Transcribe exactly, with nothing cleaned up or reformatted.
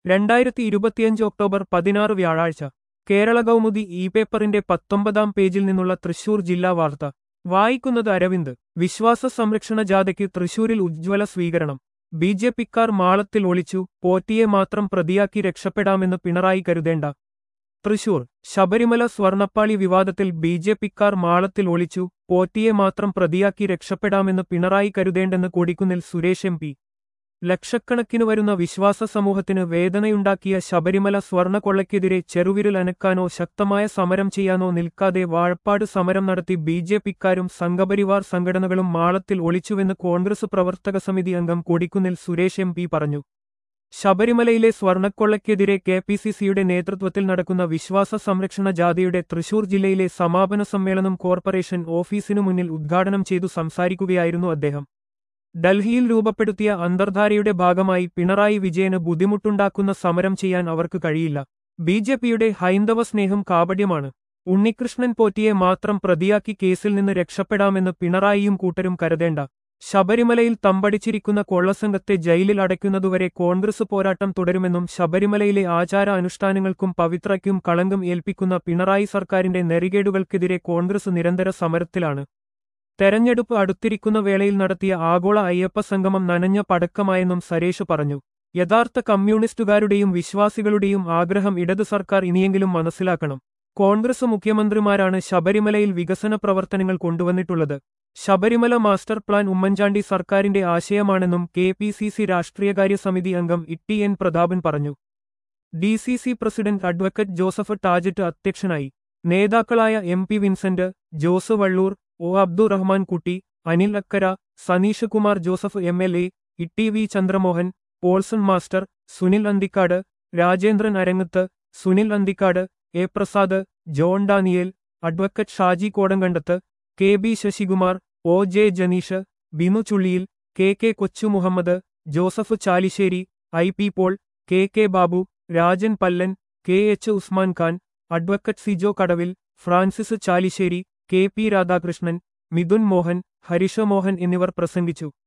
രണ്ടായിരത്തി ഇരുപത്തിയഞ്ച് ഒക്ടോബർ പതിനാറ് വ്യാഴാഴ്ച കേരള കൗമുദി ഇ പേപ്പറിന്റെ പത്തൊമ്പതാം പേജിൽ നിന്നുള്ള തൃശൂർ ജില്ലാ വാർത്ത വായിക്കുന്നത് അരവിന്ദ്. വിശ്വാസ സംരക്ഷണ ജാഥയ്ക്ക് തൃശൂരിൽ ഉജ്ജ്വല സ്വീകരണം. ബി ജെ പിക്കാർ മാളത്തിൽ ഒളിച്ചു, പോറ്റിയെ മാത്രം പ്രതിയാക്കി രക്ഷപ്പെടാമെന്ന് പിണറായി കരുതേണ്ട. തൃശൂർ ശബരിമല സ്വർണ്ണപ്പാളി വിവാദത്തിൽ ബി ജെ പിക്കാർ മാളത്തിൽ ഒളിച്ചു, പോറ്റിയെ മാത്രം പ്രതിയാക്കി രക്ഷപ്പെടാമെന്ന് പിണറായി കരുതേണ്ടെന്ന് കൊടിക്കുന്നിൽ സുരേഷ് എം പി. ലക്ഷക്കണക്കിനു വരുന്ന വിശ്വാസ സമൂഹത്തിന് വേദനയുണ്ടാക്കിയ ശബരിമല സ്വർണ്ണക്കൊള്ളയ്ക്കെതിരെ ചെറുവിരൽ അനക്കാനോ ശക്തമായ സമരം ചെയ്യാനോ നിൽക്കാതെ വാഴപ്പാട് സമരം നടത്തി ബി ജെ പിക്കാരും സംഘപരിവാർ സംഘടനകളും മാളത്തിൽ ഒളിച്ചുവെന്ന് കോൺഗ്രസ് പ്രവർത്തക സമിതി അംഗം കൊടിക്കുന്നിൽ സുരേഷ് എം പി പറഞ്ഞു. ശബരിമലയിലെ സ്വർണ്ണക്കൊള്ളയ്ക്കെതിരെ കെ പി സി സിയുടെ നേതൃത്വത്തിൽ നടക്കുന്ന വിശ്വാസ സംരക്ഷണ ജാഥയുടെ തൃശൂർ ജില്ലയിലെ സമാപന സമ്മേളനം കോർപ്പറേഷൻ ഓഫീസിനു മുന്നിൽ ഉദ്ഘാടനം ചെയ്തു സംസാരിക്കുകയായിരുന്നു അദ്ദേഹം. ഡൽഹിയിൽ രൂപപ്പെടുത്തിയ അന്തർധാരയുടെ ഭാഗമായി പിണറായി വിജയന് ബുദ്ധിമുട്ടുണ്ടാക്കുന്ന സമരം ചെയ്യാൻ അവർക്ക് കഴിയില്ല. ബി ജെ പിയുടെ ഹൈന്ദവ സ്നേഹം കാപട്യമാണ്. ഉണ്ണികൃഷ്ണൻ പോറ്റിയെ മാത്രം പ്രതിയാക്കി കേസിൽ നിന്ന് രക്ഷപ്പെടാമെന്ന് പിണറായിയും കൂട്ടരും കരുതേണ്ട. ശബരിമലയിൽ തമ്പടിച്ചിരിക്കുന്ന കൊള്ളസംഘത്തെ ജയിലിൽ അടയ്ക്കുന്നതുവരെ കോൺഗ്രസ് പോരാട്ടം തുടരുമെന്നും ശബരിമലയിലെ ആചാര അനുഷ്ഠാനങ്ങൾക്കും പവിത്രയ്ക്കും കളങ്കം ഏൽപ്പിക്കുന്ന പിണറായി സർക്കാരിന്റെ നെറികേടുകൾക്കെതിരെ കോൺഗ്രസ് നിരന്തര സമരത്തിലാണ്. തെരഞ്ഞെടുപ്പ് അടുത്തിരിക്കുന്ന വേളയിൽ നടത്തിയ ആഗോള അയ്യപ്പ സംഗമം നനഞ്ഞ പടക്കമായെന്നും സരേഷ് പറഞ്ഞു. യഥാർത്ഥ കമ്മ്യൂണിസ്റ്റുകാരുടെയും വിശ്വാസികളുടെയും ആഗ്രഹം ഇടതു സർക്കാർ ഇനിയെങ്കിലും മനസ്സിലാക്കണം. കോൺഗ്രസ് മുഖ്യമന്ത്രിമാരാണ് ശബരിമലയിൽ വികസന പ്രവർത്തനങ്ങൾ കൊണ്ടുവന്നിട്ടുള്ളത്. ശബരിമല മാസ്റ്റർ പ്ലാൻ ഉമ്മൻചാണ്ടി സർക്കാരിന്റെ ആശയമാണെന്നും കെ പി സി സി രാഷ്ട്രീയകാര്യ സമിതി അംഗം ഇ എൻ പ്രതാപൻ പറഞ്ഞു. D C C president advocate Joseph Tajet അധ്യക്ഷനായി. നേതാക്കളായ M P Vincent, Jose Vallur, O Abdurahman Kutty, Anil Akkara, Saneesh Kumar Joseph M L A, E V Chandramohan, Paulson master, Sunil Anthikad, Rajendran Arangath, Sunil Anthikad, A Prasad, John Daniel, advocate Shaji Kodankandath, K B Sasikumar, O J Janeesh, Binu Chulliyil, K K കൊച്ചു Muhammad, Joseph Chalissery, I P Paul, K K Babu, Rajan Pallan, K H Usman Khan, advocate Sijo Kadavil, Francis Chalissery, K P Radhakrishnan, Midhun Mohan, Harisha Mohan എന്നിവർ പ്രസംഗിച്ചു.